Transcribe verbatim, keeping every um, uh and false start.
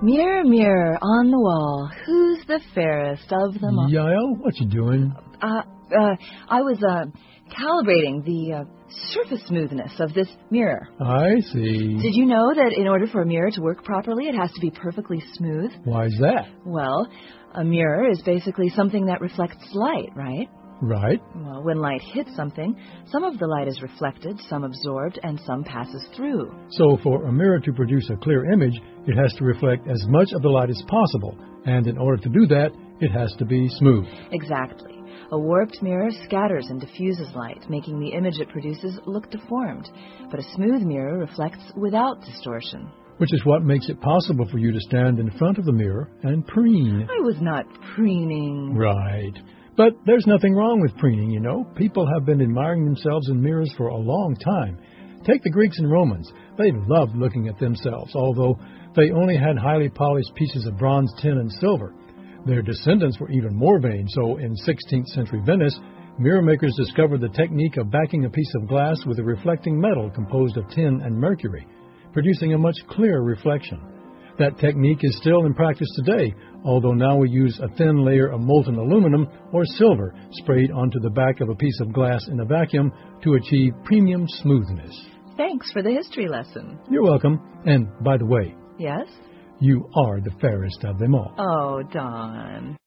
Mirror, mirror on the wall, who's the fairest of them all? Yael, what you doing? Uh, uh, I was, uh, calibrating the, uh, surface smoothness of this mirror. I see. Did you know that in order for a mirror to work properly, it has to be perfectly smooth? Why's that? Well, a mirror is basically something that reflects light, right? Right. Well, when light hits something, some of the light is reflected, some absorbed, and some passes through. So for a mirror to produce a clear image, it has to reflect as much of the light as possible. And in order to do that, it has to be smooth. Exactly. A warped mirror scatters and diffuses light, making the image it produces look deformed. But a smooth mirror reflects without distortion. Which is what makes it possible for you to stand in front of the mirror and preen. I was not preening. Right. But there's nothing wrong with preening, you know. People have been admiring themselves in mirrors for a long time. Take the Greeks and Romans. They loved looking at themselves, although they only had highly polished pieces of bronze, tin, and silver. Their descendants were even more vain, so in sixteenth century Venice, mirror makers discovered the technique of backing a piece of glass with a reflecting metal composed of tin and mercury, producing a much clearer reflection. That technique is still in practice today, although now we use a thin layer of molten aluminum or silver sprayed onto the back of a piece of glass in a vacuum to achieve premium smoothness. Thanks for the history lesson. You're welcome. And by the way, Yes? you are the fairest of them all. Oh, Don.